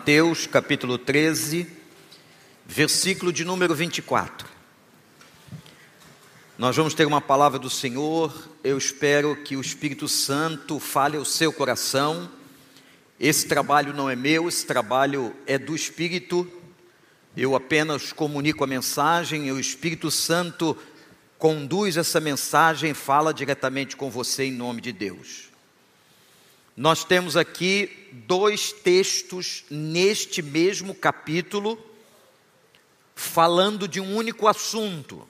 Mateus capítulo 13, versículo de número 24. Nós vamos ter uma palavra do Senhor. Eu espero que o Espírito Santo fale ao seu coração. Esse trabalho não é meu, esse trabalho é do Espírito. Eu apenas comunico a mensagem e o Espírito Santo conduz essa mensagem, fala diretamente com você em nome de Deus. Nós temos aqui dois textos neste mesmo capítulo, falando de um único assunto.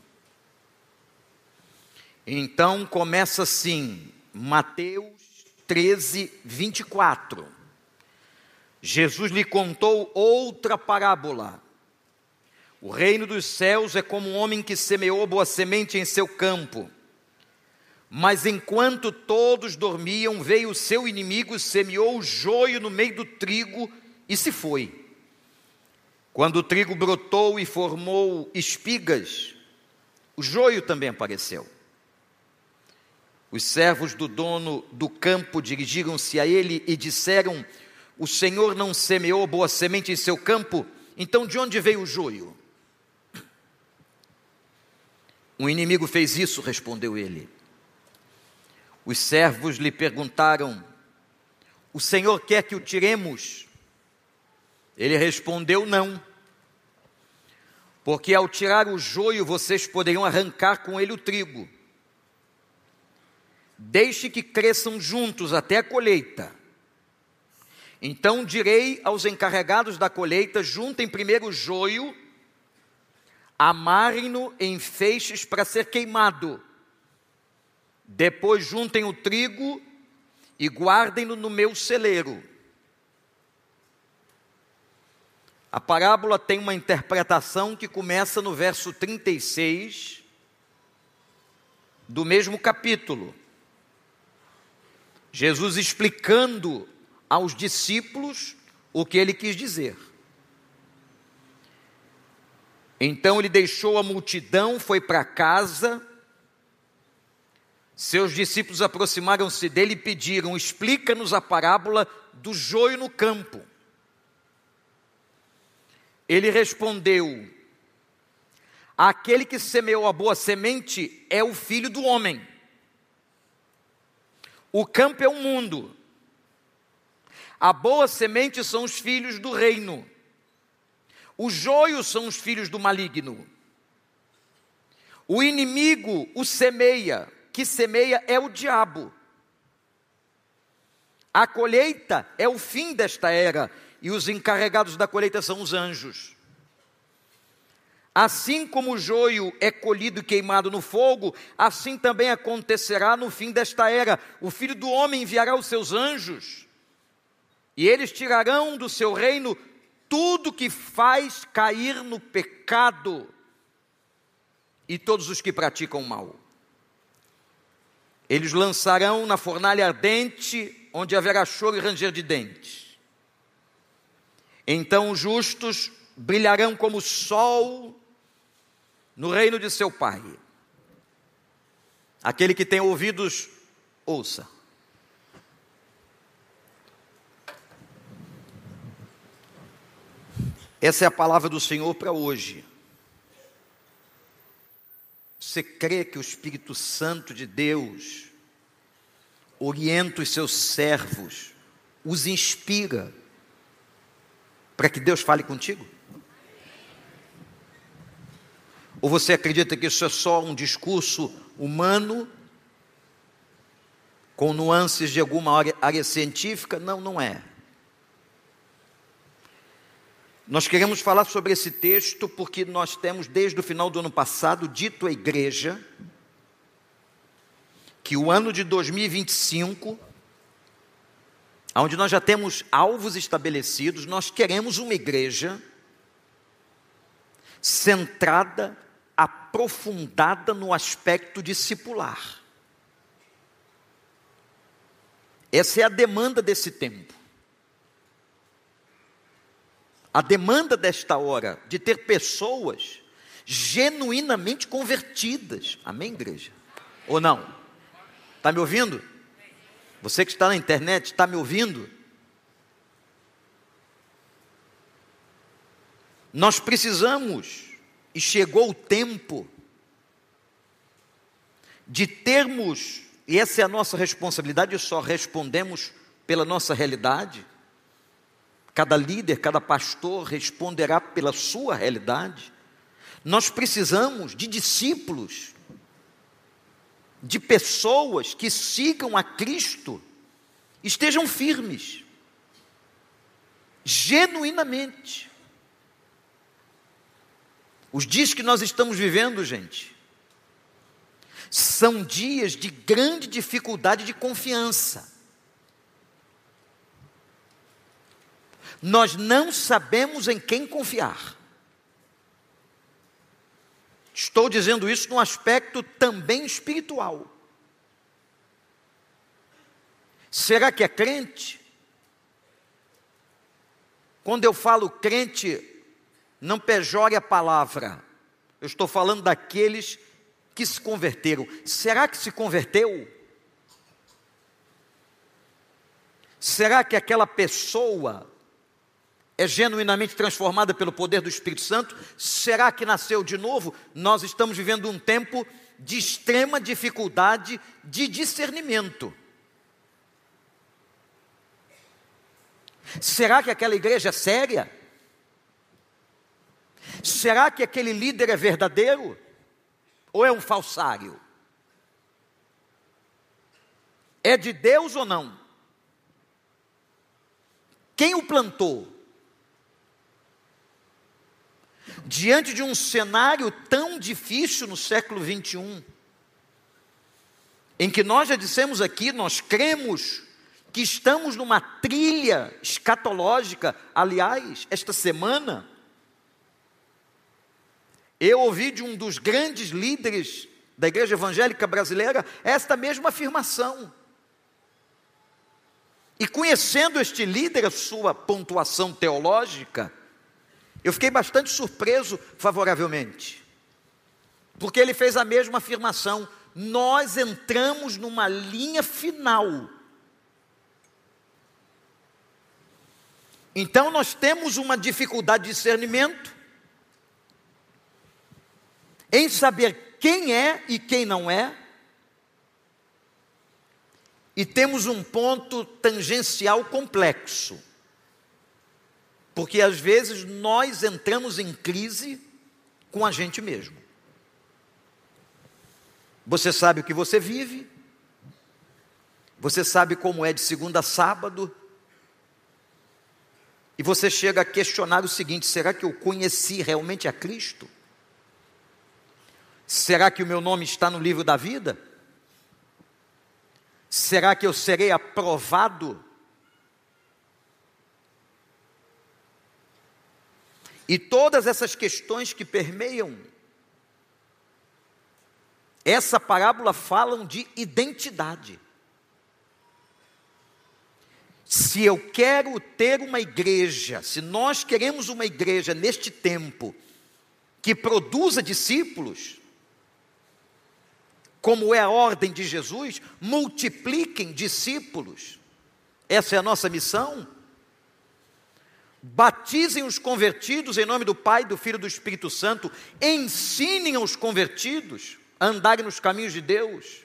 Então começa assim, Mateus 13, 24. Jesus lhe contou outra parábola. O reino dos céus é como um homem que semeou boa semente em seu campo. Mas enquanto todos dormiam, veio o seu inimigo, semeou o joio no meio do trigo e se foi. Quando o trigo brotou e formou espigas, o joio também apareceu. Os servos do dono do campo dirigiram-se a ele e disseram: o Senhor não semeou boa semente em seu campo? Então de onde veio o joio? O inimigo fez isso, respondeu ele. Os servos lhe perguntaram: o Senhor quer que o tiremos? Ele respondeu: não. Porque ao tirar o joio, vocês poderiam arrancar com ele o trigo. Deixe que cresçam juntos até a colheita. Então direi aos encarregados da colheita: juntem primeiro o joio, amarrem-no em feixes para ser queimado. Depois juntem o trigo e guardem-no no meu celeiro. A parábola tem uma interpretação que começa no verso 36 do mesmo capítulo. Jesus explicando aos discípulos o que ele quis dizer. Então ele deixou a multidão, foi para casa. Seus discípulos aproximaram-se dele e pediram: explica-nos a parábola do joio no campo. Ele respondeu: aquele que semeou a boa semente é o Filho do homem. O campo é o mundo. A boa semente são os filhos do reino. O joio são os filhos do maligno. O inimigo o semeia. Que semeia é o diabo. A colheita é o fim desta era, e os encarregados da colheita são os anjos. Assim como o joio é colhido e queimado no fogo, assim também acontecerá no fim desta era. O Filho do Homem enviará os seus anjos, e eles tirarão do seu reino tudo que faz cair no pecado e todos os que praticam o mal. Eles lançarão na fornalha ardente, onde haverá choro e ranger de dentes. Então os justos brilharão como o sol no reino de seu Pai. Aquele que tem ouvidos, ouça. Essa é a palavra do Senhor para hoje. Você crê que o Espírito Santo de Deus orienta os seus servos, os inspira para que Deus fale contigo? Ou você acredita que isso é só um discurso humano, com nuances de alguma área científica? Não, não é. Nós queremos falar sobre esse texto porque nós temos, desde o final do ano passado, dito à igreja que o ano de 2025, onde nós já temos alvos estabelecidos, nós queremos uma igreja centrada, aprofundada no aspecto discipular. Essa é a demanda desse tempo. A demanda desta hora de ter pessoas genuinamente convertidas. Amém, igreja? Ou não? Está me ouvindo? Você que está na internet, está me ouvindo? Nós precisamos, e chegou o tempo, de termos, e essa é a nossa responsabilidade, só respondemos pela nossa realidade. Cada líder, cada pastor responderá pela sua realidade. Nós precisamos de discípulos, de pessoas que sigam a Cristo, estejam firmes, genuinamente. Os dias que nós estamos vivendo, gente, são dias de grande dificuldade de confiança. Nós não sabemos em quem confiar. Estou dizendo isso num aspecto também espiritual. Será que é crente? Quando eu falo crente, não pejore a palavra. Eu estou falando daqueles que se converteram. Será que se converteu? Será que aquela pessoa é genuinamente transformada pelo poder do Espírito Santo? Será que nasceu de novo? Nós estamos vivendo um tempo de extrema dificuldade de discernimento. Será que aquela igreja é séria? Será que aquele líder é verdadeiro? Ou é um falsário? É de Deus ou não? Quem o plantou? Diante de um cenário tão difícil no século 21, em que nós já dissemos aqui, nós cremos que estamos numa trilha escatológica. Aliás, esta semana, eu ouvi de um dos grandes líderes da igreja evangélica brasileira esta mesma afirmação. E conhecendo este líder, a sua pontuação teológica, eu fiquei bastante surpreso favoravelmente, porque ele fez a mesma afirmação: nós entramos numa linha final. Então nós temos uma dificuldade de discernimento em saber quem é e quem não é, e temos um ponto tangencial complexo, porque às vezes nós entramos em crise com a gente mesmo. Você sabe o que você vive, você sabe como é de segunda a sábado, e você chega a questionar o seguinte: será que eu conheci realmente a Cristo? Será que o meu nome está no livro da vida? Será que eu serei aprovado? E todas essas questões que permeiam essa parábola falam de identidade. Se eu quero ter uma igreja, se nós queremos uma igreja neste tempo que produza discípulos, como é a ordem de Jesus, multipliquem discípulos. Essa é a nossa missão. Batizem os convertidos em nome do Pai, do Filho e do Espírito Santo. Ensinem aos convertidos a andarem nos caminhos de Deus.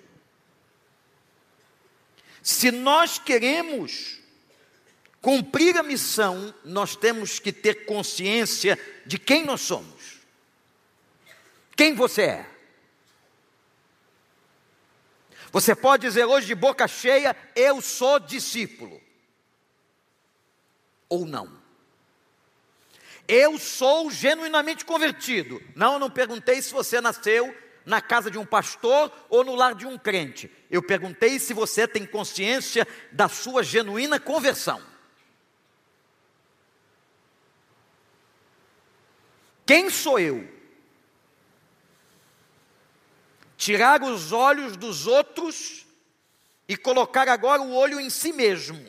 Se nós queremos cumprir a missão, nós temos que ter consciência de quem nós somos. Quem você é? Você pode dizer hoje de boca cheia: eu sou discípulo. Ou não. Eu sou genuinamente convertido. Não, eu não perguntei se você nasceu na casa de um pastor ou no lar de um crente. Eu perguntei se você tem consciência da sua genuína conversão. Quem sou eu? Tirar os olhos dos outros e colocar agora o olho em si mesmo.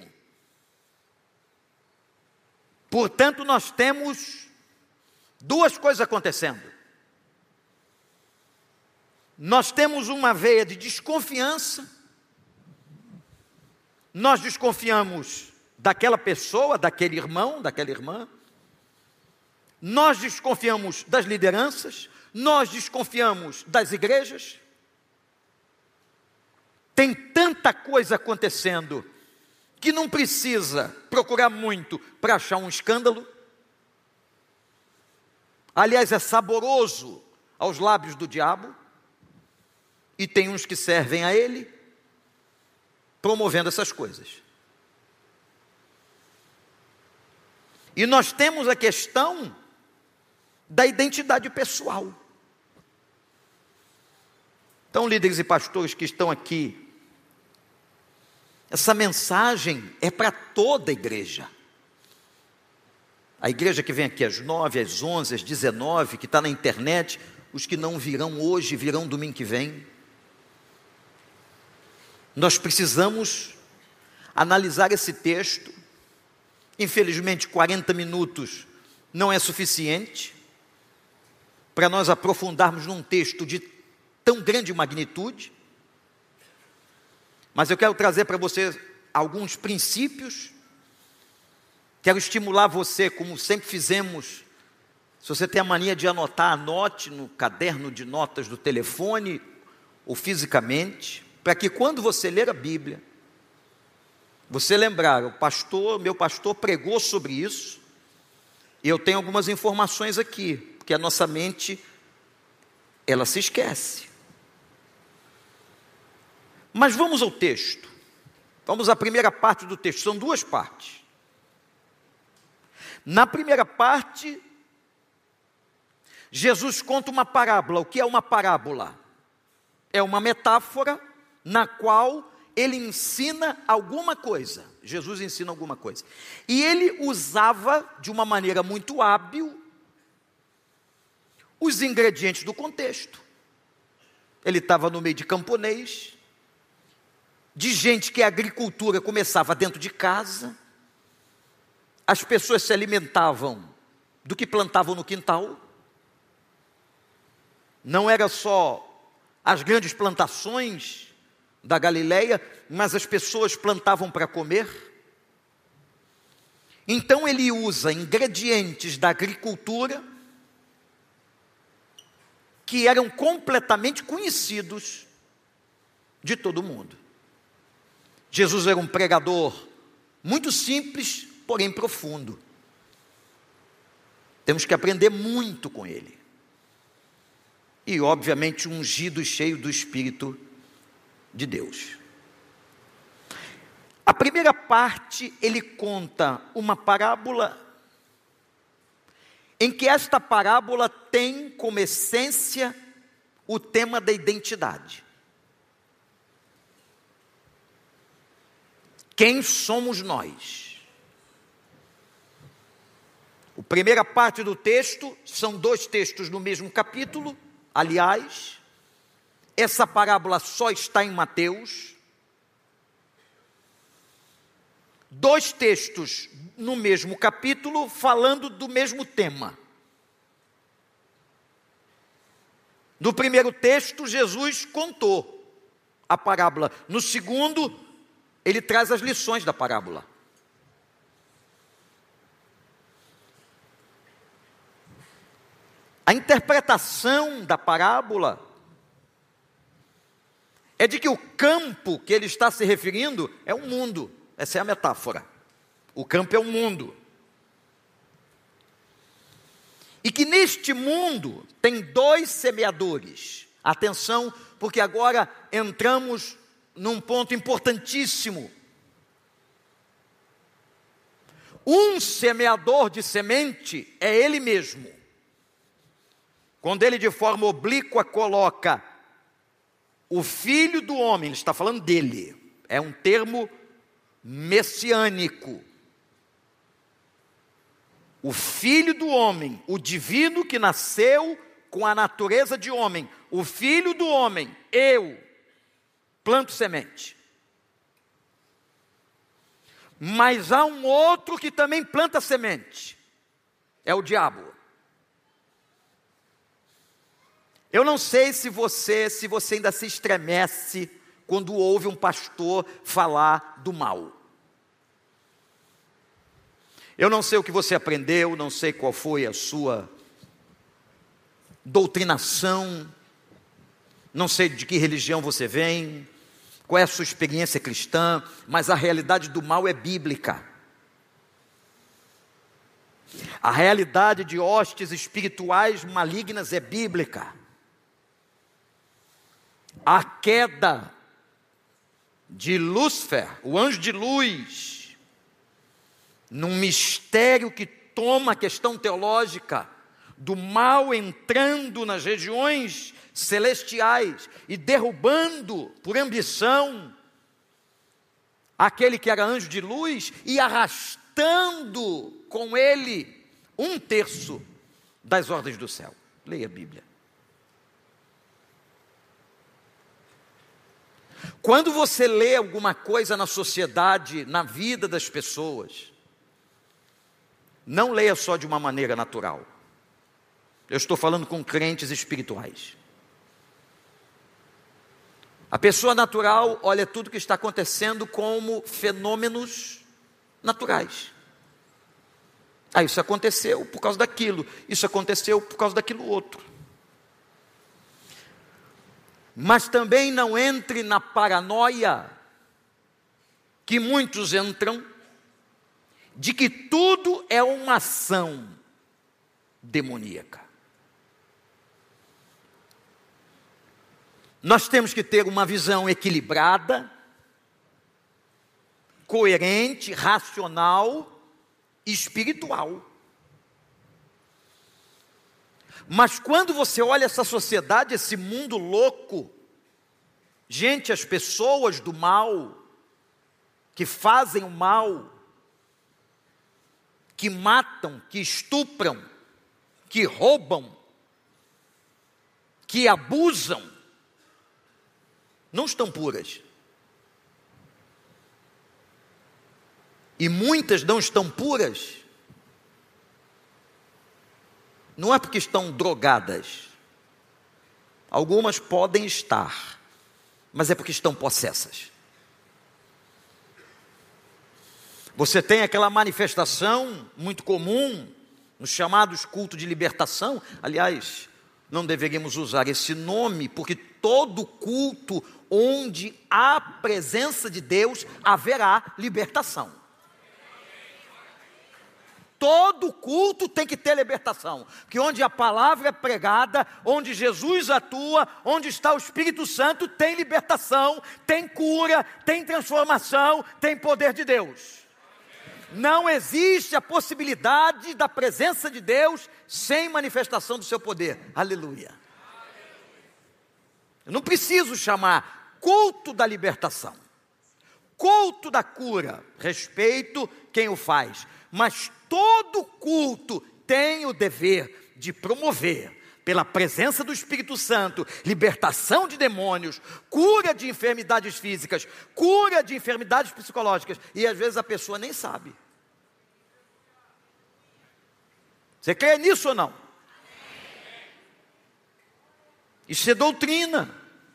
Portanto, nós temos duas coisas acontecendo. Nós temos uma veia de desconfiança. Nós desconfiamos daquela pessoa, daquele irmão, daquela irmã. nós desconfiamos das lideranças, nós desconfiamos das igrejas. Tem tanta coisa acontecendo que não precisa procurar muito para achar um escândalo. Aliás, é saboroso aos lábios do diabo, e tem uns que servem a ele, promovendo essas coisas. E nós temos a questão da identidade pessoal. Então, líderes e pastores que estão aqui, essa mensagem é para toda a igreja. A igreja que vem aqui às 9, às 11, às 19, que está na internet, os que não virão hoje, virão domingo que vem. Nós precisamos analisar esse texto. Infelizmente, 40 minutos não é suficiente para nós aprofundarmos num texto de tão grande magnitude. Mas eu quero trazer para você alguns princípios. Quero estimular você, como sempre fizemos. Se você tem a mania de anotar, anote no caderno de notas do telefone ou fisicamente, para que quando você ler a Bíblia, você lembrar, meu pastor pregou sobre isso, e eu tenho algumas informações aqui, porque a nossa mente, ela se esquece. Mas vamos ao texto. Vamos à primeira parte do texto, são duas partes. Na primeira parte, Jesus conta uma parábola. O que é uma parábola? É uma metáfora na qual ele ensina alguma coisa. Jesus ensina alguma coisa. E ele usava de uma maneira muito hábil os ingredientes do contexto. Ele estava no meio de camponês, de gente que a agricultura começava dentro de casa. As pessoas se alimentavam do que plantavam no quintal. Não era só as grandes plantações da Galileia, mas as pessoas plantavam para comer. Então ele usa ingredientes da agricultura que eram completamente conhecidos de todo mundo. Jesus era um pregador muito simples, porém profundo. Temos que aprender muito com ele. E obviamente ungido e cheio do Espírito de Deus. A primeira parte, ele conta uma parábola, em que esta parábola tem como essência o tema da identidade. Quem somos nós? A primeira parte do texto, são dois textos no mesmo capítulo. Aliás, essa parábola só está em Mateus. Dois textos no mesmo capítulo, falando do mesmo tema. No primeiro texto, Jesus contou a parábola. No segundo, ele traz as lições da parábola. A interpretação da parábola é de que o campo que ele está se referindo é um mundo. Essa é a metáfora. O campo é um mundo. E que neste mundo tem dois semeadores. Atenção, porque agora entramos num ponto importantíssimo. Um semeador de semente é ele mesmo. Quando ele de forma oblíqua coloca o Filho do Homem, ele está falando dele. É um termo messiânico. O Filho do Homem, o divino que nasceu com a natureza de homem. O Filho do Homem, eu planto semente. Mas há um outro que também planta semente. É o diabo. Eu não sei se você ainda se estremece quando ouve um pastor falar do mal. Eu não sei o que você aprendeu, não sei qual foi a sua doutrinação, não sei de que religião você vem, qual é a sua experiência cristã, mas a realidade do mal é bíblica. A realidade de hostes espirituais malignas é bíblica. A queda de Lúcifer, o anjo de luz, num mistério que toma a questão teológica do mal entrando nas regiões celestiais e derrubando por ambição aquele que era anjo de luz e arrastando com ele 1/3 das ordens do céu. Leia a Bíblia. Quando você lê alguma coisa na sociedade, na vida das pessoas, não leia só de uma maneira natural. Eu estou falando com crentes espirituais. A pessoa natural olha tudo que está acontecendo como fenômenos naturais. Isso aconteceu por causa daquilo, isso aconteceu por causa daquilo outro. Mas também não entre na paranoia que muitos entram, de que tudo é uma ação demoníaca. Nós temos que ter uma visão equilibrada, coerente, racional e espiritual. Mas quando você olha essa sociedade, esse mundo louco, gente, as pessoas do mal, que fazem o mal, que matam, que estupram, que roubam, que abusam, não estão puras. E muitas não estão puras, não é porque estão drogadas. Algumas podem estar, mas é porque estão possessas. Você tem aquela manifestação muito comum nos chamados cultos de libertação. Aliás, não deveríamos usar esse nome, porque todo culto onde há presença de Deus haverá libertação. Todo culto tem que ter libertação, porque onde a palavra é pregada, onde Jesus atua, onde está o Espírito Santo, tem libertação, tem cura, tem transformação, tem poder de Deus. Não existe a possibilidade da presença de Deus sem manifestação do seu poder. Aleluia. Eu não preciso chamar culto da libertação, culto da cura, respeito quem o faz, mas todo culto tem o dever de promover, pela presença do Espírito Santo, libertação de demônios, cura de enfermidades físicas, cura de enfermidades psicológicas, e às vezes a pessoa nem sabe. Você crê nisso ou não? Isso é doutrina.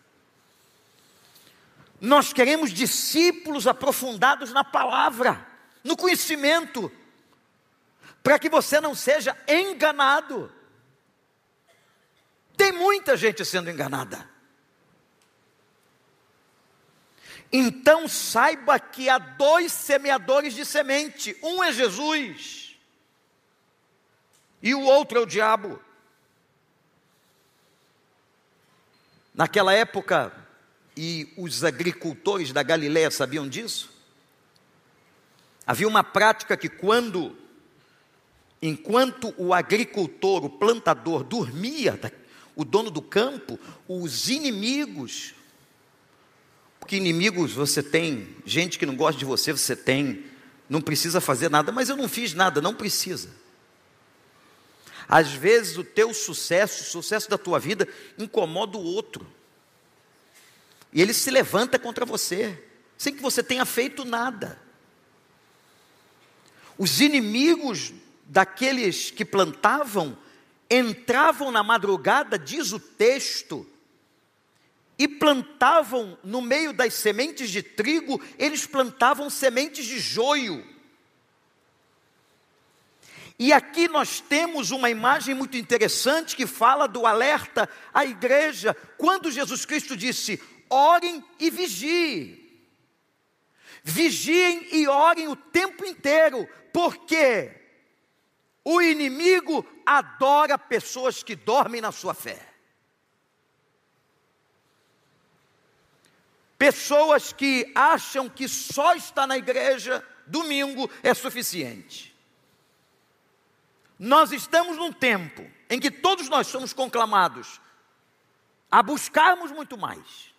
Nós queremos discípulos aprofundados na palavra, no conhecimento, para que você não seja enganado. Tem muita gente sendo enganada. Então saiba que há 2 semeadores de semente. Um é Jesus e o outro é o diabo. Naquela época, e os agricultores da Galileia sabiam disso, havia uma prática que enquanto o agricultor, o plantador dormia, o dono do campo, os inimigos, porque inimigos você tem, gente que não gosta de você, você tem, não precisa fazer nada, mas eu não fiz nada, não precisa. Às vezes o teu sucesso, o sucesso da tua vida, incomoda o outro, e ele se levanta contra você, sem que você tenha feito nada. Os inimigos daqueles que plantavam, entravam na madrugada, diz o texto, e plantavam no meio das sementes de trigo, eles plantavam sementes de joio. E aqui nós temos uma imagem muito interessante que fala do alerta à igreja, quando Jesus Cristo disse: orem e vigiem. Vigiem e orem o tempo inteiro, porque o inimigo adora pessoas que dormem na sua fé. Pessoas que acham que só estar na igreja domingo é suficiente. Nós estamos num tempo em que todos nós somos conclamados a buscarmos muito mais,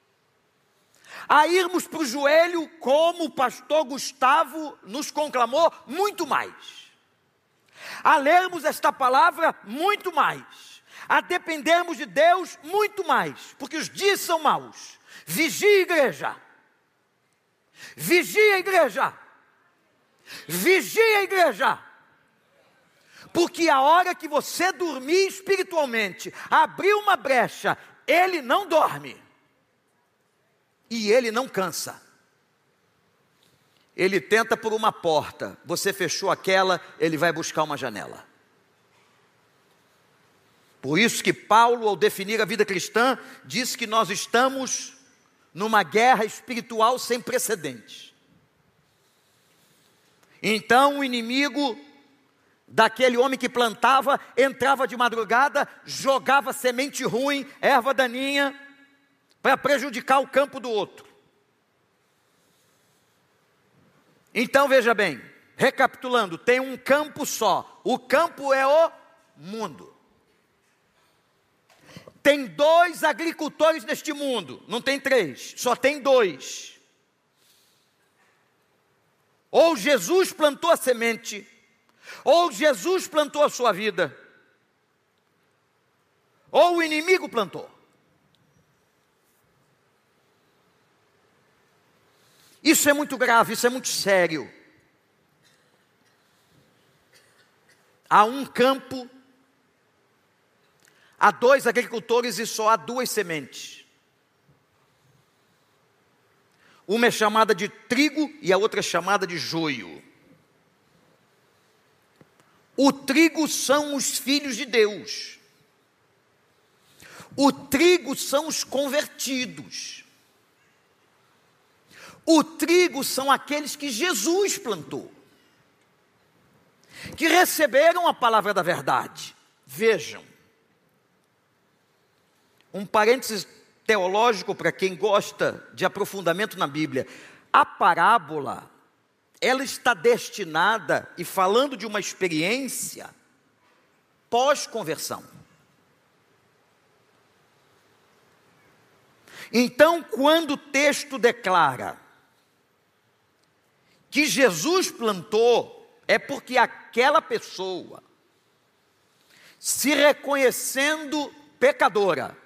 a irmos para o joelho, como o pastor Gustavo nos conclamou, muito mais, a lermos esta palavra muito mais, a dependermos de Deus muito mais, porque os dias são maus. Vigia, igreja. Vigia, igreja. Vigia, igreja. Porque a hora que você dormir espiritualmente, abrir uma brecha, ele não dorme. E ele não cansa. Ele tenta por uma porta, você fechou aquela, ele vai buscar uma janela. Por isso que Paulo, ao definir a vida cristã, diz que nós estamos numa guerra espiritual sem precedentes. Então o inimigo daquele homem que plantava, entrava de madrugada, jogava semente ruim, erva daninha, para prejudicar o campo do outro. Então veja bem, recapitulando, tem um campo só, o campo é o mundo. Tem 2 agricultores neste mundo, não tem 3, só tem 2. Ou Jesus plantou a semente, ou Jesus plantou a sua vida, ou o inimigo plantou. Isso é muito grave, isso é muito sério. Há um campo, há 2 agricultores e só há 2 sementes. Uma é chamada de trigo e a outra é chamada de joio. O trigo são os filhos de Deus. O trigo são os convertidos. O trigo são aqueles que Jesus plantou, que receberam a palavra da verdade. Vejam, um parênteses teológico para quem gosta de aprofundamento na Bíblia. A parábola, ela está destinada, e falando de uma experiência pós-conversão. Então, quando o texto declara que Jesus plantou, é porque aquela pessoa, se reconhecendo pecadora,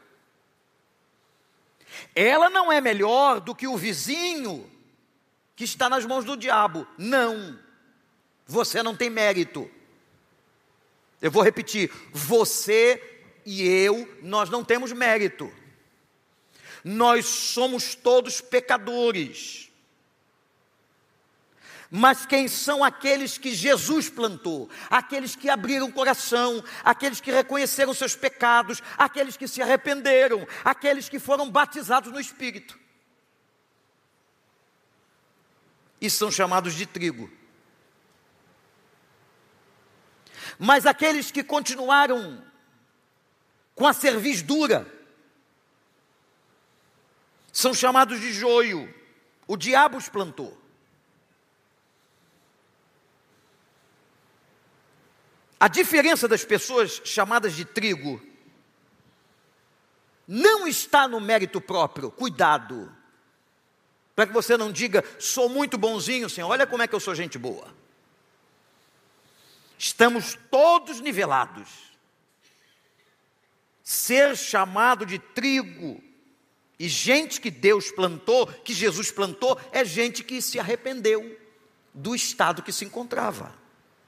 ela não é melhor do que o vizinho que está nas mãos do diabo. Não, você não tem mérito. Eu vou repetir, você e eu, nós não temos mérito. Nós somos todos pecadores. Mas quem são aqueles que Jesus plantou? Aqueles que abriram o coração, aqueles que reconheceram seus pecados, aqueles que se arrependeram, aqueles que foram batizados no Espírito. E são chamados de trigo. Mas aqueles que continuaram com a cerviz dura, são chamados de joio. O diabo os plantou. A diferença das pessoas chamadas de trigo não está no mérito próprio. Cuidado, para que você não diga, sou muito bonzinho, Senhor, olha como é que eu sou gente boa. Estamos todos nivelados. Ser chamado de trigo e gente que Deus plantou, que Jesus plantou, é gente que se arrependeu do estado que se encontrava.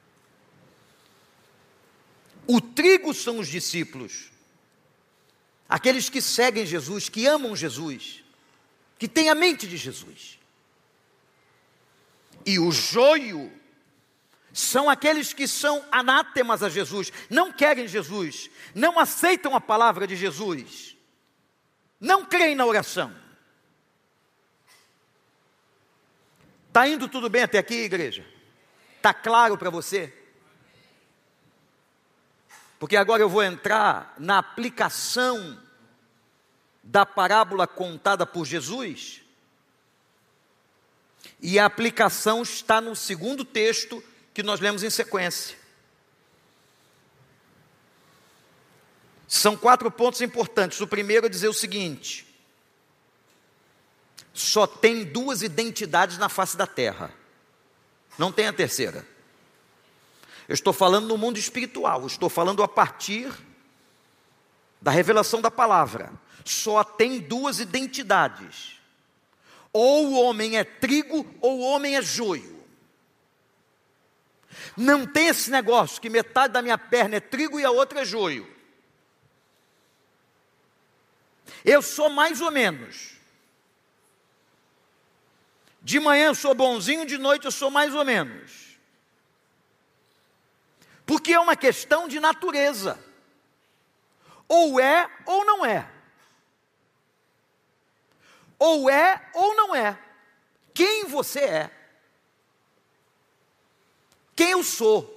O trigo são os discípulos, aqueles que seguem Jesus, que amam Jesus, que têm a mente de Jesus. E o joio são aqueles que são anátemas a Jesus, não querem Jesus, não aceitam a palavra de Jesus, não creem na oração. Está indo tudo bem até aqui, igreja? Está claro para você? Porque agora eu vou entrar na aplicação da parábola contada por Jesus, e a aplicação está no segundo texto que nós lemos em sequência. São 4 pontos importantes. O primeiro é dizer o seguinte: só tem 2 identidades na face da terra, não tem a terceira. Eu estou falando no mundo espiritual, estou falando a partir da revelação da palavra. Só tem 2 identidades: ou o homem é trigo, ou o homem é joio. Não tem esse negócio que metade da minha perna é trigo e a outra é joio. Eu sou mais ou menos. De manhã eu sou bonzinho, de noite eu sou mais ou menos. Porque é uma questão de natureza. Ou é ou não é. Ou é ou não é. Quem você é? Quem eu sou?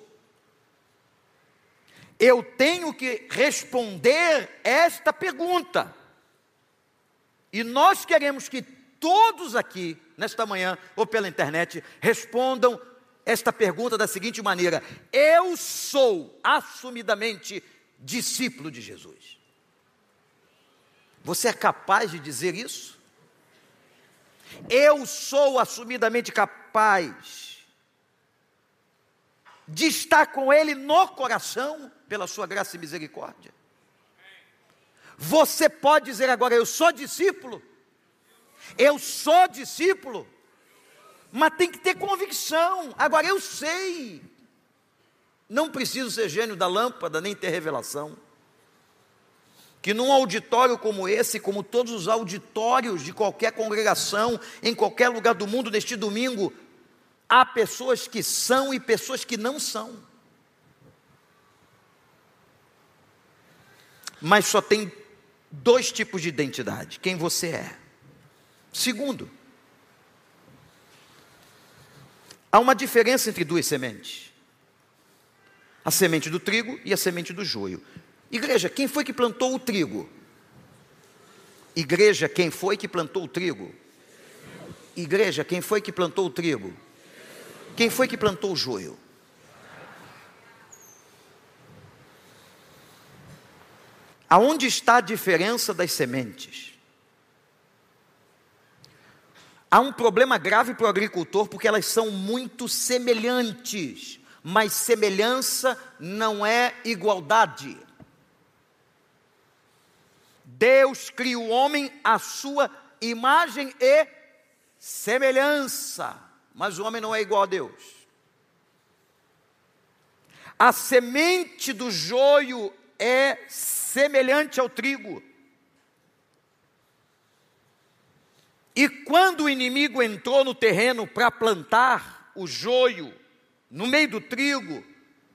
Eu tenho que responder esta pergunta. E nós queremos que todos aqui, nesta manhã, ou pela internet, respondam esta pergunta da seguinte maneira: eu sou assumidamente discípulo de Jesus. Você é capaz de dizer isso? Eu sou assumidamente capaz de estar com Ele no coração, pela sua graça e misericórdia? Você pode dizer agora: eu sou discípulo? Eu sou discípulo? Mas tem que ter convicção. Agora eu sei. Não preciso ser gênio da lâmpada, nem ter revelação. Que num auditório como esse, como todos os auditórios de qualquer congregação, em qualquer lugar do mundo, neste domingo, há pessoas que são e pessoas que não são. Mas só tem 2 tipos de identidade: quem você é. Segundo, há uma diferença entre 2 sementes: a semente do trigo e a semente do joio. Igreja, quem foi que plantou o trigo? Igreja, quem foi que plantou o trigo? Igreja, quem foi que plantou o trigo? Quem foi que plantou o joio? Aonde está a diferença das sementes? Há um problema grave para o agricultor, porque elas são muito semelhantes, mas semelhança não é igualdade. Deus cria o homem à sua imagem e semelhança, mas o homem não é igual a Deus. A semente do joio é semelhante ao trigo. E quando o inimigo entrou no terreno para plantar o joio no meio do trigo,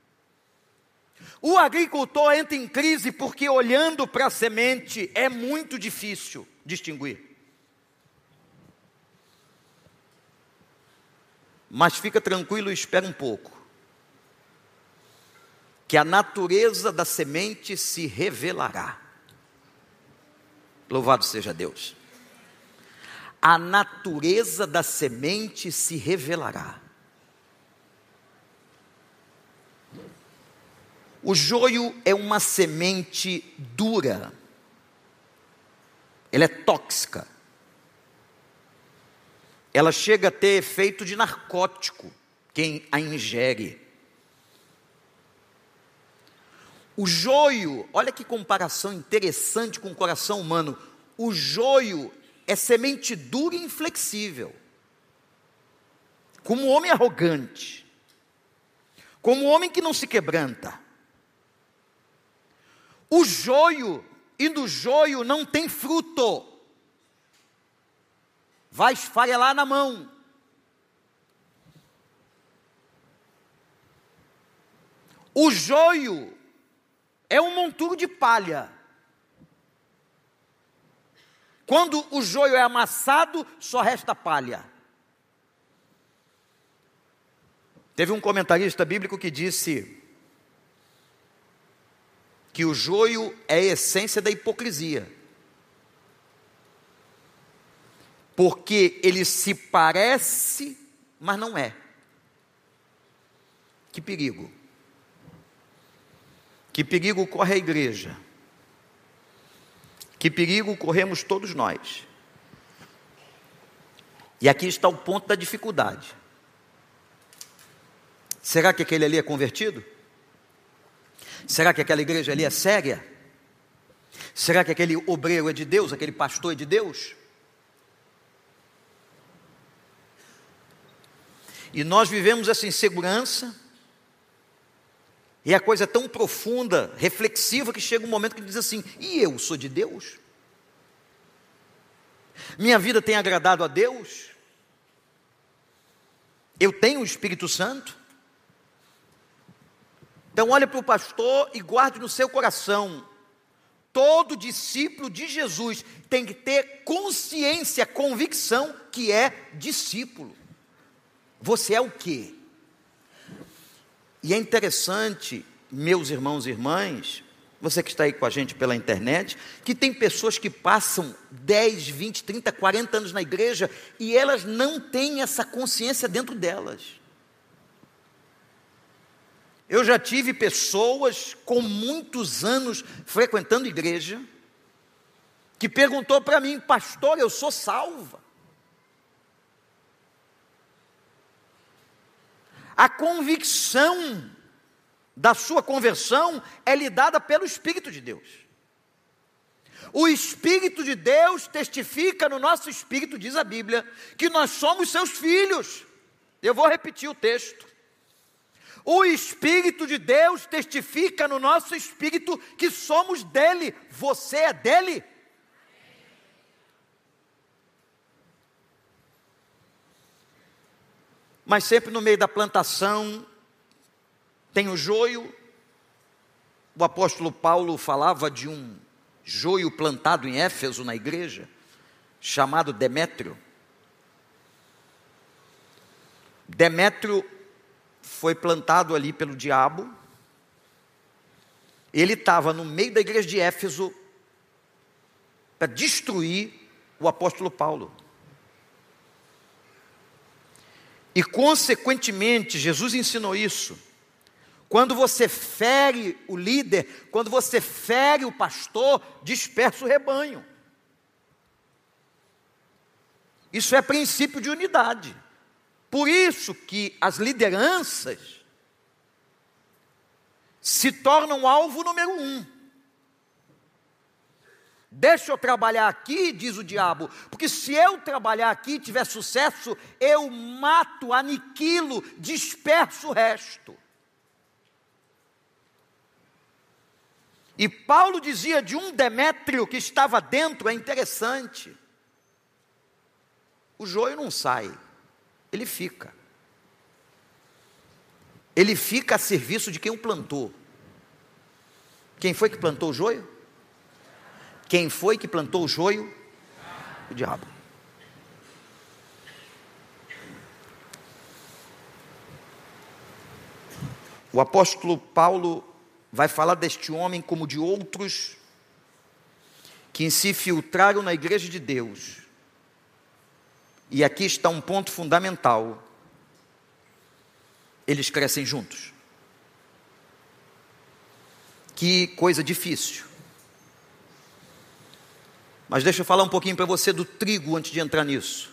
o agricultor entra em crise, porque olhando para a semente é muito difícil distinguir. Mas fica tranquilo e espera um pouco, que a natureza da semente se revelará. Louvado seja Deus. A natureza da semente se revelará. O joio é uma semente dura, ela é tóxica, ela chega a ter efeito de narcótico, quem a ingere. O joio, olha que comparação interessante com o coração humano. O joio é semente dura e inflexível, como um homem arrogante, como um homem que não se quebranta. O joio, e no joio não tem fruto, vai esfarelar na mão. O joio é um monturo de palha. Quando o joio é amassado, só resta palha. Teve um comentarista bíblico que disse que o joio é a essência da hipocrisia. Porque ele se parece, mas não é. Que perigo. Que perigo corre a igreja. Que perigo corremos todos nós. E aqui está o ponto da dificuldade. Será que aquele ali é convertido? Será que aquela igreja ali é séria? Será que aquele obreiro é de Deus? Aquele pastor é de Deus? E nós vivemos essa insegurança, e a coisa é tão profunda, reflexiva, que chega um momento que diz assim: e eu sou de Deus? Minha vida tem agradado a Deus? Eu tenho o Espírito Santo? Então olhe para o pastor e guarde no seu coração: todo discípulo de Jesus tem que ter consciência, convicção que é discípulo. Você é o quê? E é interessante, meus irmãos e irmãs, você que está aí com a gente pela internet, que tem pessoas que passam 10, 20, 30, 40 anos na igreja e elas não têm essa consciência dentro delas. Eu já tive pessoas com muitos anos frequentando igreja, que perguntou para mim: pastor, eu sou salva? A convicção da sua conversão é lhe dada pelo Espírito de Deus. O Espírito de Deus testifica no nosso espírito, diz a Bíblia, que nós somos seus filhos. Eu vou repetir o texto. O Espírito de Deus testifica no nosso espírito que somos dele. Você é dele? Mas sempre no meio da plantação tem o joio. O apóstolo Paulo falava de um joio plantado em Éfeso, na igreja, chamado Demétrio. Demétrio foi plantado ali pelo diabo. Ele estava no meio da igreja de Éfeso para destruir o apóstolo Paulo. E consequentemente, Jesus ensinou isso: quando você fere o líder, quando você fere o pastor, dispersa o rebanho. Isso é princípio de unidade. Por isso que as lideranças se tornam alvo número 1. Deixa eu trabalhar aqui, diz o diabo, porque se eu trabalhar aqui e tiver sucesso, eu mato, aniquilo, disperso o resto. E Paulo dizia de um Demétrio que estava dentro, é interessante: o joio não sai, ele fica. Ele fica a serviço de quem o plantou. Quem foi que plantou o joio? Quem foi que plantou o joio? O diabo. O apóstolo Paulo vai falar deste homem como de outros que se infiltraram na igreja de Deus. E aqui está um ponto fundamental: eles crescem juntos. Que coisa difícil. Mas deixa eu falar um pouquinho para você do trigo antes de entrar nisso.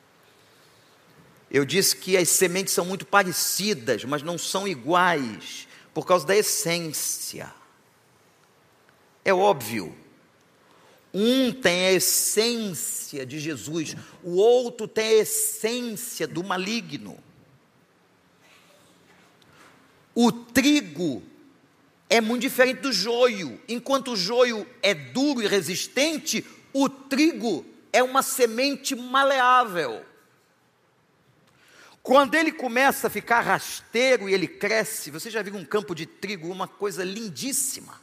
Eu disse que as sementes são muito parecidas, mas não são iguais, por causa da essência. É óbvio. Um tem a essência de Jesus, o outro tem a essência do maligno. O trigo é muito diferente do joio. Enquanto o joio é duro e resistente, o trigo é uma semente maleável. Quando ele começa a ficar rasteiro e ele cresce, você já viu um campo de trigo, uma coisa lindíssima.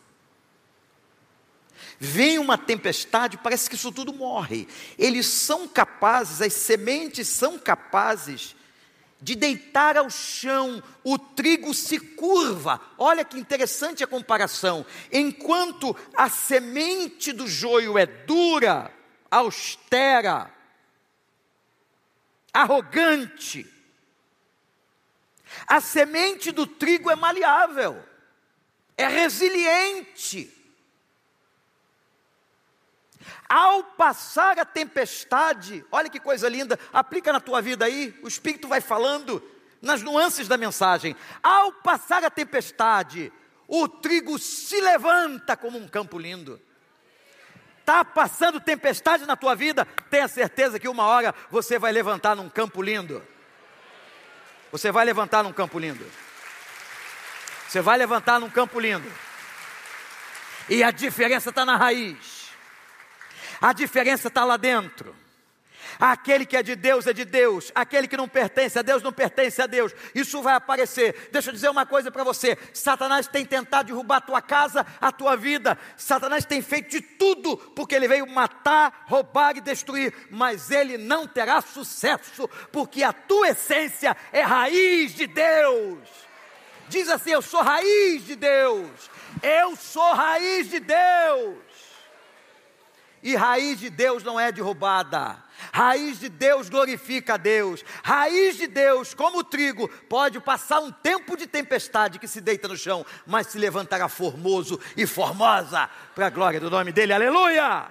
Vem uma tempestade, parece que isso tudo morre. Eles são capazes, as sementes são capazes de deitar ao chão, o trigo se curva. Olha que interessante a comparação. Enquanto a semente do joio é dura, austera, arrogante, a semente do trigo é maleável, é resiliente. Ao passar a tempestade, olha que coisa linda, aplica na tua vida aí, o Espírito vai falando nas nuances da mensagem. Ao passar a tempestade, o trigo se levanta como um campo lindo. Está passando tempestade na tua vida, tenha certeza que uma hora você vai levantar num campo lindo. Você vai levantar num campo lindo. Você vai levantar num campo lindo. E a diferença está na raiz. A diferença está lá dentro. Aquele que é de Deus, aquele que não pertence a Deus, não pertence a Deus. Isso vai aparecer. Deixa eu dizer uma coisa para você. Satanás tem tentado derrubar a tua casa, a tua vida. Satanás tem feito de tudo, porque ele veio matar, roubar e destruir. Mas ele não terá sucesso, porque a tua essência é raiz de Deus. Diz assim: eu sou raiz de Deus. Eu sou raiz de Deus. E raiz de Deus não é derrubada. Raiz de Deus glorifica a Deus. Raiz de Deus, como o trigo, pode passar um tempo de tempestade que se deita no chão, mas se levantará formoso e formosa para a glória do nome dele. Aleluia!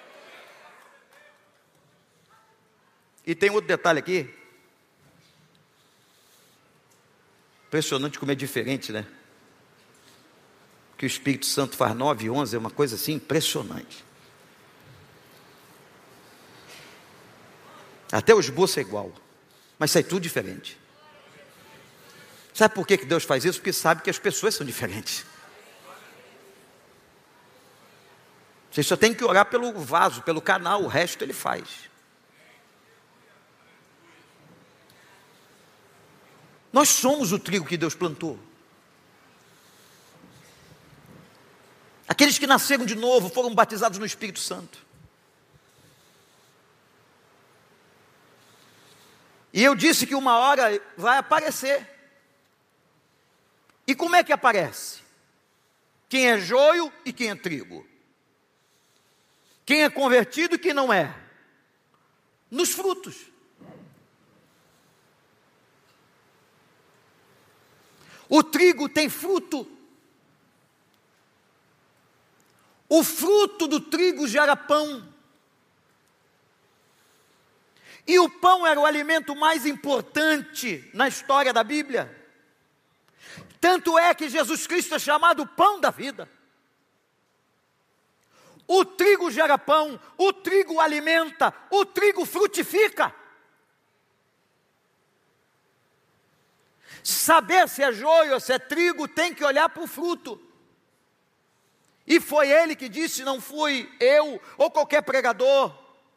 E tem outro detalhe aqui. Impressionante como é diferente, né? Que o Espírito Santo faz 9 e 11, é uma coisa assim impressionante. Até o esboço é igual, mas sai tudo diferente. Sabe por que Deus faz isso? Porque sabe que as pessoas são diferentes. Você só tem que orar pelo vaso, pelo canal, o resto ele faz. Nós somos o trigo que Deus plantou. Aqueles que nasceram de novo, foram batizados no Espírito Santo. E eu disse que uma hora vai aparecer. E como é que aparece? Quem é joio e quem é trigo? Quem é convertido e quem não é? Nos frutos. O trigo tem fruto. O fruto do trigo gera pão. E o pão era o alimento mais importante na história da Bíblia. Tanto é que Jesus Cristo é chamado pão da vida. O trigo gera pão, o trigo alimenta, o trigo frutifica. Saber se é joio ou se é trigo, tem que olhar para o fruto. E foi ele que disse, não fui eu ou qualquer pregador.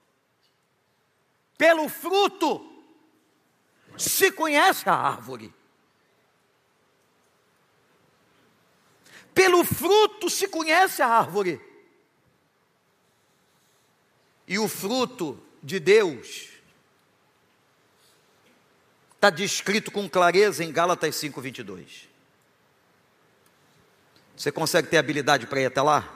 Pelo fruto se conhece a árvore. Pelo fruto se conhece a árvore. E o fruto de Deus está descrito com clareza em Gálatas 5:22. Você consegue ter habilidade para ir até lá?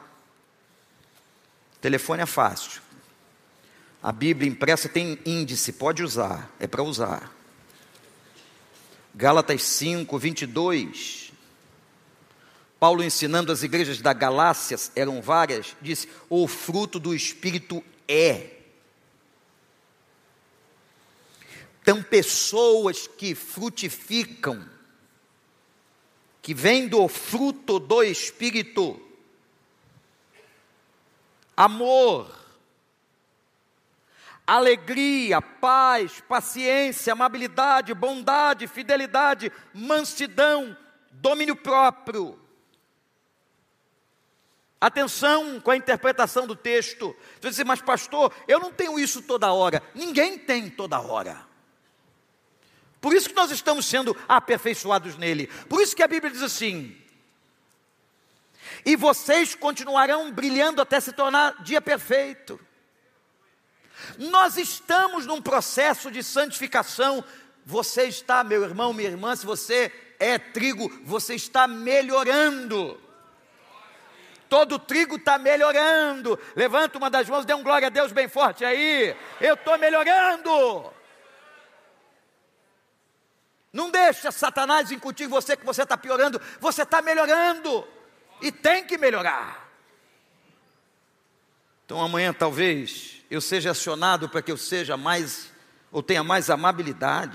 O telefone é fácil. A Bíblia impressa tem índice, pode usar, é para usar. Gálatas 5:22. Paulo, ensinando as igrejas da Galácia, eram várias, disse: o fruto do Espírito é. Então, pessoas que frutificam, que vêm do fruto do Espírito, amor, alegria, paz, paciência, amabilidade, bondade, fidelidade, mansidão, domínio próprio. Atenção com a interpretação do texto. Você diz, mas pastor, eu não tenho isso toda hora. Ninguém tem toda hora. Por isso que nós estamos sendo aperfeiçoados nele. Por isso que a Bíblia diz assim: e vocês continuarão brilhando até se tornar dia perfeito. Nós estamos num processo de santificação. Você está, meu irmão, minha irmã, se você é trigo, você está melhorando. Todo trigo está melhorando. Levanta uma das mãos, dê um glória a Deus bem forte aí. Eu estou melhorando. Não deixa Satanás incutir em você que você está piorando. Você está melhorando. E tem que melhorar. Então amanhã talvez eu seja acionado para que eu seja mais, ou tenha mais amabilidade.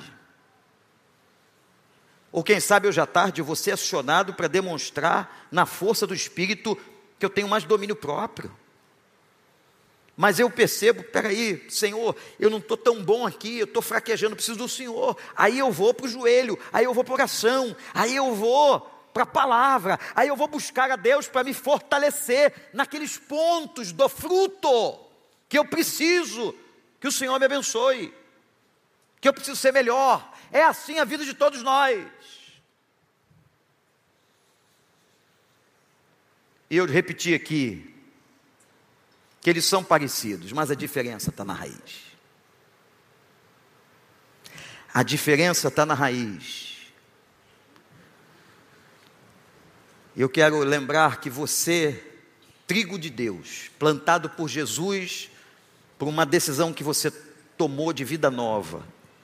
Ou quem sabe hoje à tarde eu vou ser acionado para demonstrar na força do Espírito que eu tenho mais domínio próprio. Mas eu percebo, peraí, Senhor, eu não estou tão bom aqui, eu estou fraquejando, preciso do Senhor. Aí eu vou para o joelho, aí eu vou para a oração, aí eu vou para a palavra, aí eu vou buscar a Deus para me fortalecer naqueles pontos do fruto que eu preciso, que o Senhor me abençoe, que eu preciso ser melhor. É assim a vida de todos nós. E eu repeti aqui, que eles são parecidos, mas a diferença está na raiz. A diferença está na raiz. Eu quero lembrar que você, trigo de Deus, plantado por Jesus, por uma decisão que você tomou de vida nova,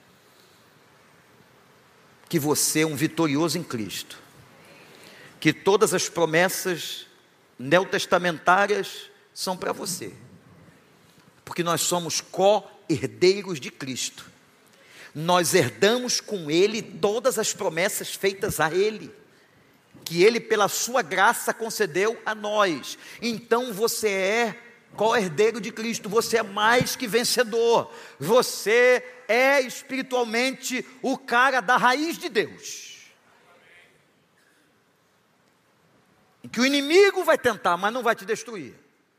que você é um vitorioso em Cristo, que todas as promessas neotestamentárias são para você, porque nós somos co-herdeiros de Cristo, nós herdamos com Ele todas as promessas feitas a Ele, que Ele pela sua graça concedeu a nós. Então você é co-herdeiro de Cristo, você é mais que vencedor, você é espiritualmente o cara da raiz de Deus, que o inimigo vai tentar, mas não vai te destruir.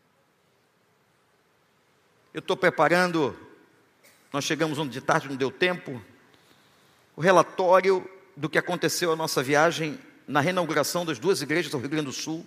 Eu estou preparando, nós chegamos de tarde, não deu tempo, o relatório do que aconteceu a nossa viagem na reinauguração das 2 igrejas do Rio Grande do Sul.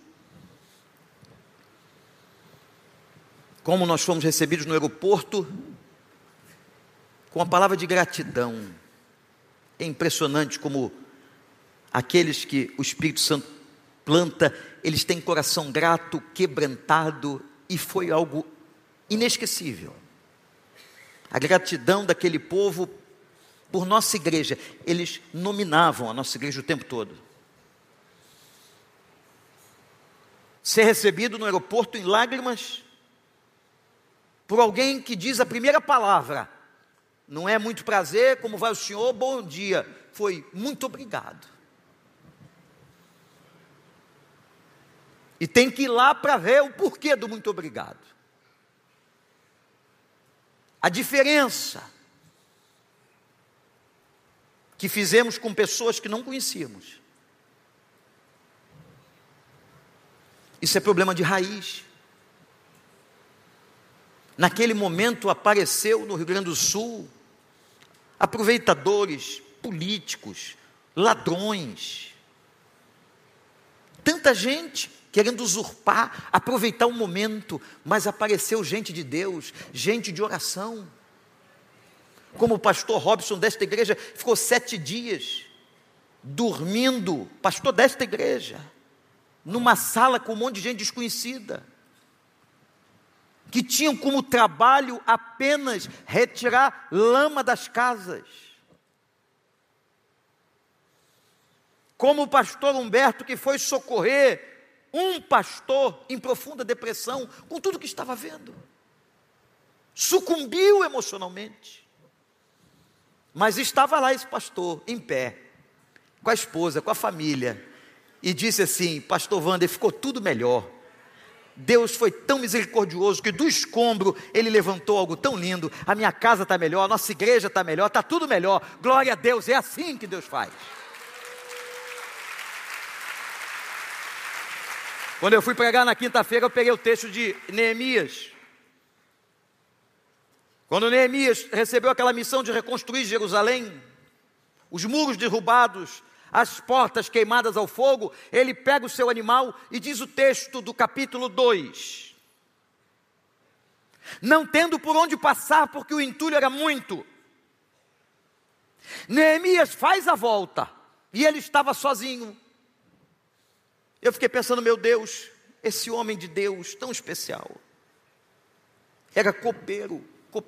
Como nós fomos recebidos no aeroporto, com a palavra de gratidão. É impressionante como aqueles que o Espírito Santo planta, eles têm coração grato, quebrantado, e foi algo inesquecível. A gratidão daquele povo por nossa igreja. Eles nominavam a nossa igreja o tempo todo. Ser recebido no aeroporto em lágrimas por alguém que diz a primeira palavra: não é muito prazer, como vai o senhor? Bom dia. Foi muito obrigado. E tem que ir lá para ver o porquê do muito obrigado. A diferença que fizemos com pessoas que não conhecíamos. Isso é problema de raiz. Naquele momento apareceu no Rio Grande do Sul aproveitadores, políticos, ladrões, tanta gente querendo usurpar, aproveitar o momento, mas apareceu gente de Deus, gente de oração, como o pastor Robson desta igreja, ficou 7 dias, dormindo, pastor desta igreja, numa sala com um monte de gente desconhecida, que tinham como trabalho apenas retirar lama das casas. Como o pastor Humberto, que foi socorrer um pastor em profunda depressão, com tudo que estava vendo, sucumbiu emocionalmente, mas estava lá esse pastor, em pé, com a esposa, com a família, e disse assim: pastor Wander, ficou tudo melhor, Deus foi tão misericordioso, que do escombro Ele levantou algo tão lindo, a minha casa está melhor, a nossa igreja está melhor, está tudo melhor, glória a Deus, é assim que Deus faz. Quando eu fui pregar na quinta-feira, eu peguei o texto de Neemias. Quando Neemias recebeu aquela missão de reconstruir Jerusalém, os muros derrubados, as portas queimadas ao fogo, ele pega o seu animal e diz o texto do capítulo 2: não tendo por onde passar, porque o entulho era muito, Neemias faz a volta, e ele estava sozinho. Eu fiquei pensando, meu Deus, esse homem de Deus tão especial, era copeiro.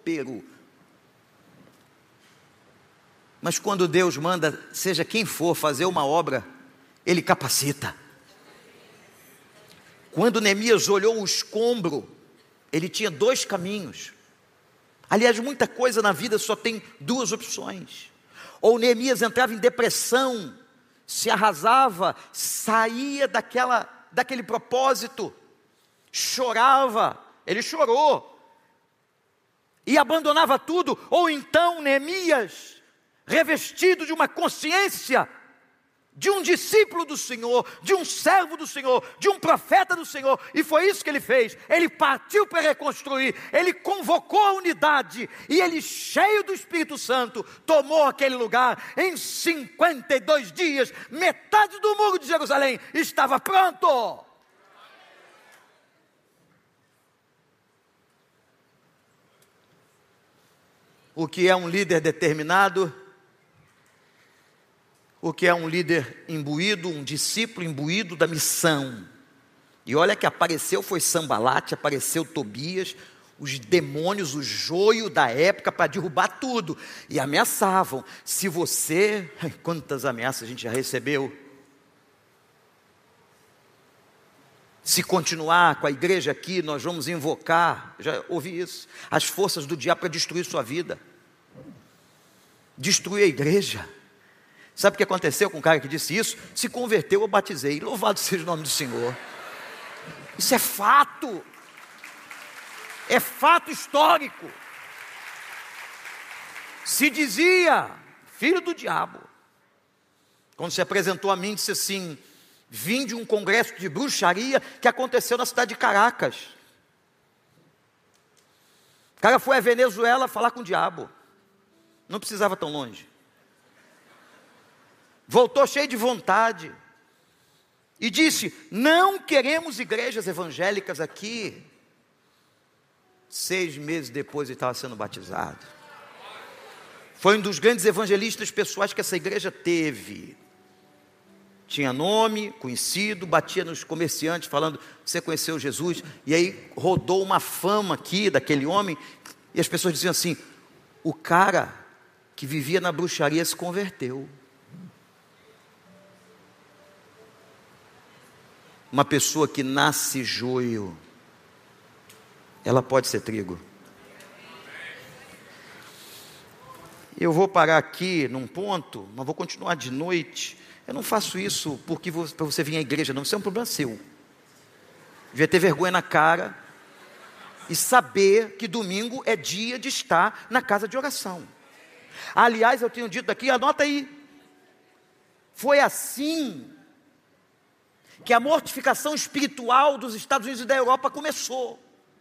Mas quando Deus manda, seja quem for, fazer uma obra, Ele capacita. Quando Neemias olhou o escombro, ele tinha 2 caminhos. Aliás, muita coisa na vida só tem 2 opções. Ou Neemias entrava em depressão, se arrasava, saía daquele propósito, chorava, ele chorou, e abandonava tudo. Ou então Neemias, revestido de uma consciência de um discípulo do Senhor, de um servo do Senhor, de um profeta do Senhor, e foi isso que ele fez. Ele partiu para reconstruir, ele convocou a unidade, e ele, cheio do Espírito Santo, tomou aquele lugar. Em 52 dias, metade do muro de Jerusalém estava pronto. O que é um líder determinado? O que é um líder imbuído, um discípulo imbuído da missão? E olha que apareceu, foi Sambalate, apareceu Tobias, os demônios, o joio da época para derrubar tudo, e ameaçavam, se você, quantas ameaças a gente já recebeu, se continuar com a igreja aqui, nós vamos invocar, já ouvi isso, as forças do diabo para destruir sua vida, destruir a igreja. Sabe o que aconteceu com o cara que disse isso? Se converteu, eu batizei. Louvado seja o nome do Senhor. Isso é fato. É fato histórico. Se dizia filho do diabo. Quando se apresentou a mim, disse assim: vim de um congresso de bruxaria que aconteceu na cidade de Caracas. O cara foi à Venezuela falar com o diabo. Não precisava tão longe. Voltou cheio de vontade e disse: não queremos igrejas evangélicas aqui. 6 meses depois ele estava sendo batizado. Foi um dos grandes evangelistas pessoais que essa igreja teve. Tinha nome, conhecido, batia nos comerciantes falando: você conheceu Jesus? E aí rodou uma fama aqui daquele homem, e as pessoas diziam assim: o cara que vivia na bruxaria se converteu. Uma pessoa que nasce joio, ela pode ser trigo. Eu vou parar aqui num ponto, mas vou continuar de noite. Eu não faço isso porque para você vir à igreja, não. Isso é um problema seu. Devia ter vergonha na cara e saber que domingo é dia de estar na casa de oração. Aliás, eu tenho dito aqui, anota aí. Foi assim que a mortificação espiritual dos Estados Unidos e da Europa começou.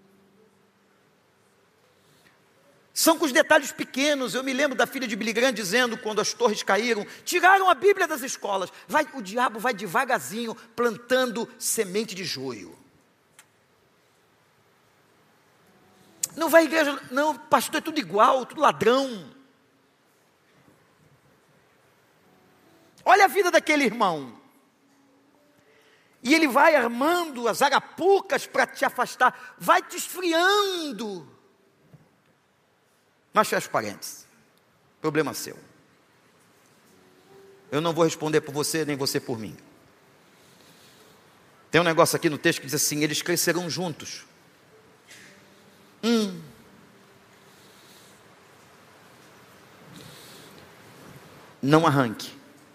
São com os detalhes pequenos. Eu me lembro da filha de Billy Graham dizendo, quando as torres caíram, tiraram a Bíblia das escolas. O diabo vai devagarzinho plantando semente de joio. Não vai à igreja, não, pastor, é tudo igual, tudo ladrão. Olha a vida daquele irmão. E ele vai armando as arapucas para te afastar, vai te esfriando. Mas fecha parênteses, problema seu. Eu não vou responder por você, nem você por mim. Tem um negócio aqui no texto que diz assim: eles crescerão juntos. Não arranque.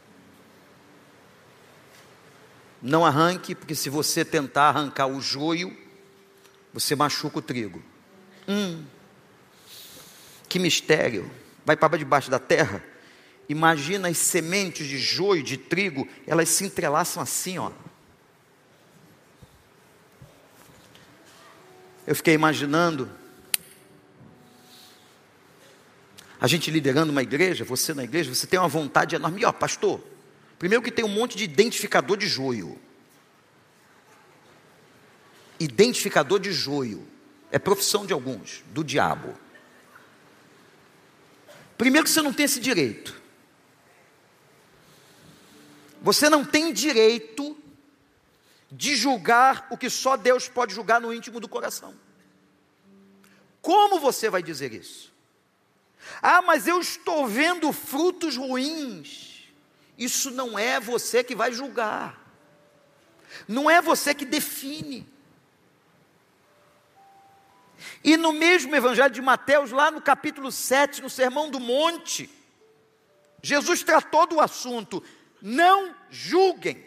Não arranque, porque se você tentar arrancar o joio, você machuca o trigo. Que mistério. Vai para debaixo da terra. Imagina as sementes de joio, de trigo, elas se entrelaçam assim, ó. Eu fiquei imaginando A gente liderando uma igreja, você na igreja, você tem uma vontade enorme. E ó, pastor, primeiro que tem um monte de identificador de joio. Identificador de joio. É profissão de alguns, do diabo. Primeiro que você não tem esse direito. Você não tem direito de julgar o que só Deus pode julgar no íntimo do coração. Como você vai dizer isso? Ah, mas eu estou vendo frutos ruins. Isso não é você que vai julgar. Não é você que define. E no mesmo Evangelho de Mateus, lá no capítulo 7, no Sermão do Monte, Jesus tratou do assunto. Não julguem.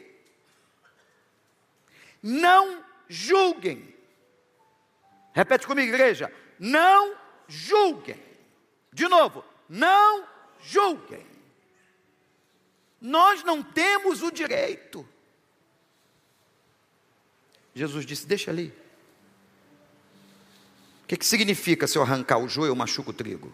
Não julguem. Repete comigo, igreja. Não julguem. De novo, não julguem. Nós não temos o direito. Jesus disse, deixa ali. O que significa se eu arrancar o joio, eu machuco o trigo?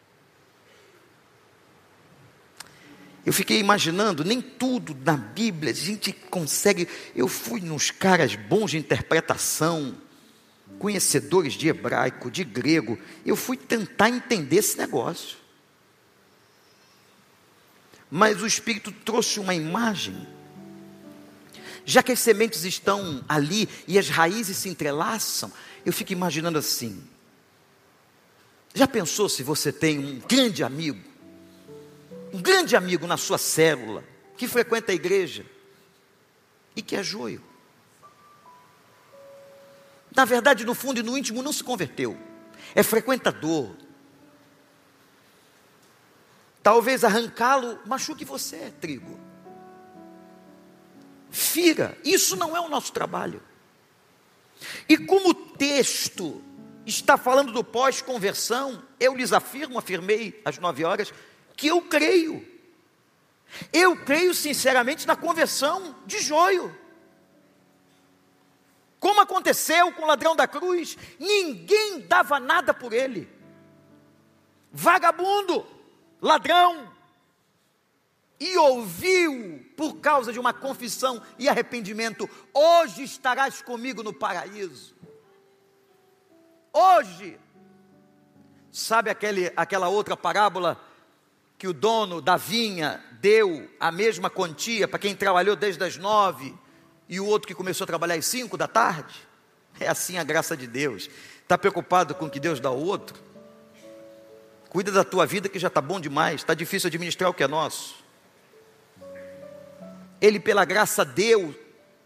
Eu fiquei imaginando, nem tudo na Bíblia a gente consegue. Eu fui nos caras bons de interpretação, conhecedores de hebraico, de grego. Eu fui tentar entender esse negócio. Mas o Espírito trouxe uma imagem. Já que as sementes estão ali e as raízes se entrelaçam, eu fico imaginando assim. Já pensou se você tem um grande amigo na sua célula, que frequenta a igreja, e que é joio? Na verdade, no fundo e no íntimo não se converteu, é frequentador. Talvez arrancá-lo machuque você, trigo. Fira, isso não é o nosso trabalho. E como o texto está falando do pós-conversão, eu lhes afirmei às 9h, que eu creio. Eu creio sinceramente na conversão de joio. Como aconteceu com o ladrão da cruz, ninguém dava nada por ele. Vagabundo, ladrão, e ouviu por causa de uma confissão e arrependimento, hoje estarás comigo no paraíso. Hoje, sabe aquela outra parábola que o dono da vinha deu a mesma quantia para quem trabalhou desde as 9 e o outro que começou a trabalhar às 5 da tarde? É assim a graça de Deus. Está preocupado com o que Deus dá ao outro? Cuida da tua vida que já está bom demais, está difícil administrar o que é nosso. Ele pela graça deu.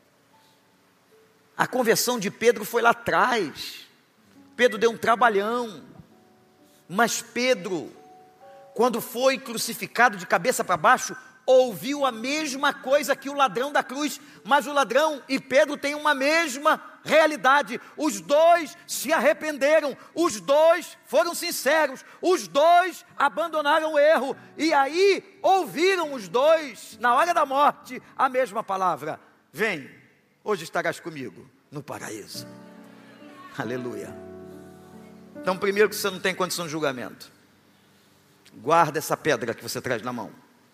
A conversão de Pedro foi lá atrás. Pedro deu um trabalhão. Mas Pedro, quando foi crucificado de cabeça para baixo, ouviu a mesma coisa que o ladrão da cruz. Mas o ladrão e Pedro têm uma mesma realidade. Os dois se arrependeram, os dois foram sinceros, os dois abandonaram o erro. E aí ouviram os dois, na hora da morte, a mesma palavra: vem, hoje estarás comigo no paraíso. Aleluia. Então, primeiro que você não tem condição de julgamento, guarda essa pedra que você traz na mão.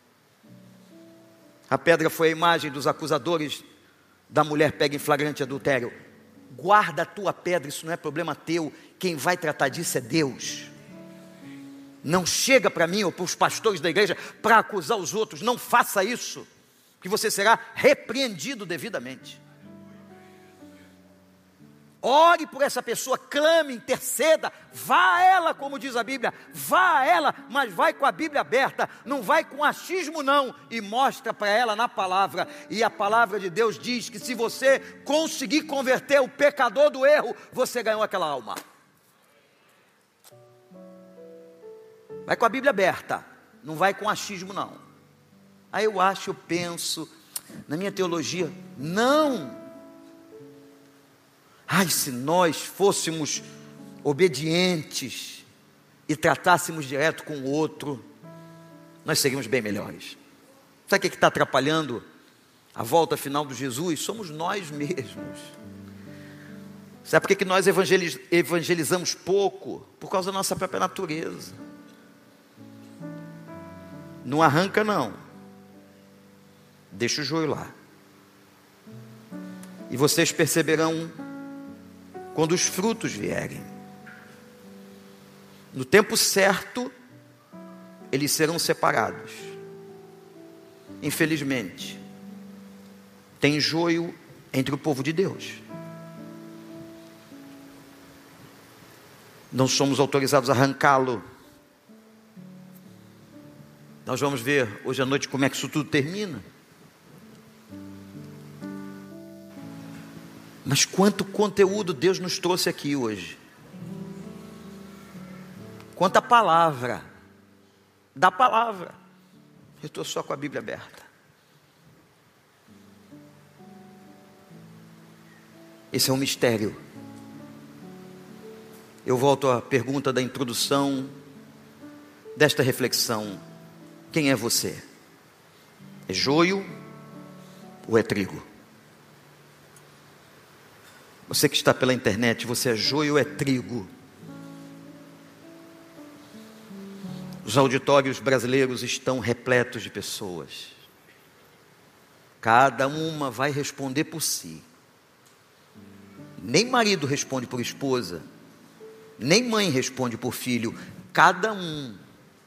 A pedra foi a imagem dos acusadores da mulher pega em flagrante adultério. Guarda a tua pedra, isso não é problema teu. Quem vai tratar disso é Deus. Não chega para mim ou para os pastores da igreja para acusar os outros. Não faça isso, que você será repreendido devidamente. Ore por essa pessoa, clame, interceda, vá a ela, como diz a Bíblia, vá a ela, mas vai com a Bíblia aberta, não vai com achismo não, e mostra para ela na palavra. E a palavra de Deus diz que se você conseguir converter o pecador do erro, você ganhou aquela alma. Vai com a Bíblia aberta, não vai com achismo não. Aí eu penso, na minha teologia, não. Ai, se nós fôssemos obedientes e tratássemos direto com o outro, nós seríamos bem melhores. Sabe o que está atrapalhando a volta final de Jesus? Somos nós mesmos. Sabe por que nós evangelizamos pouco? Por causa da nossa própria natureza. Não arranca não. Deixa o joio lá. E vocês perceberão quando os frutos vierem. No tempo certo, eles serão separados. Infelizmente, tem joio entre o povo de Deus. Não somos autorizados a arrancá-lo. Nós vamos ver hoje à noite como é que isso tudo termina. Mas quanto conteúdo Deus nos trouxe aqui hoje. Quanta palavra. Da palavra. Eu estou só com a Bíblia aberta. Esse é um mistério. Eu volto à pergunta da introdução desta reflexão. Quem é você? É joio ou é trigo? Você que está pela internet, você é joio ou é trigo? Os auditórios brasileiros estão repletos de pessoas. Cada uma vai responder por si. Nem marido responde por esposa, nem mãe responde por filho. Cada um.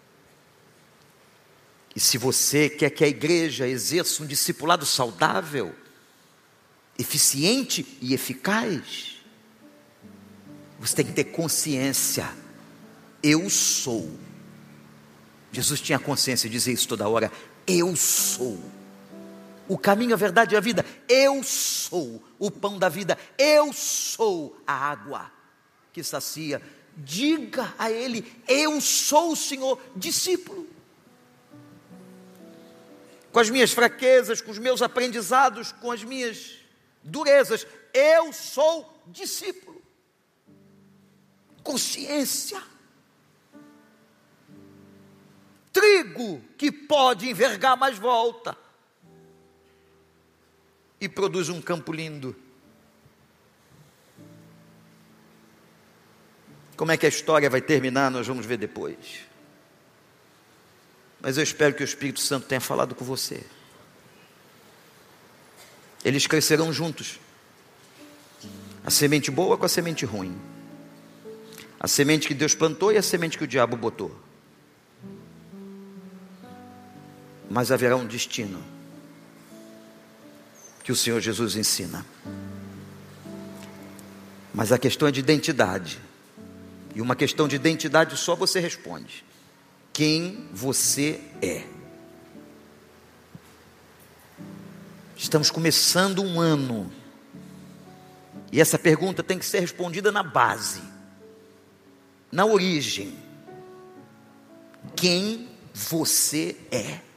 E se você quer que a igreja exerça um discipulado saudável, eficiente e eficaz, você tem que ter consciência. Eu sou. Jesus tinha consciência de dizer isso toda hora. Eu sou o caminho, a verdade e a vida. Eu sou o pão da vida. Eu sou a água que sacia. Diga a ele: eu sou o Senhor. Discípulo. Com as minhas fraquezas, com os meus aprendizados, com as minhas durezas, eu sou discípulo. Consciência. Trigo que pode envergar, mas volta e produz um campo lindo. Como é que a história vai terminar, nós vamos ver depois. Mas eu espero que o Espírito Santo tenha falado com você. Eles crescerão juntos. A semente boa com a semente ruim. A semente que Deus plantou e a semente que o diabo botou. Mas haverá um destino que o Senhor Jesus ensina. Mas a questão é de identidade. E uma questão de identidade só você responde: quem você é. Estamos começando um ano. E essa pergunta tem que ser respondida na base, na origem. Quem você é?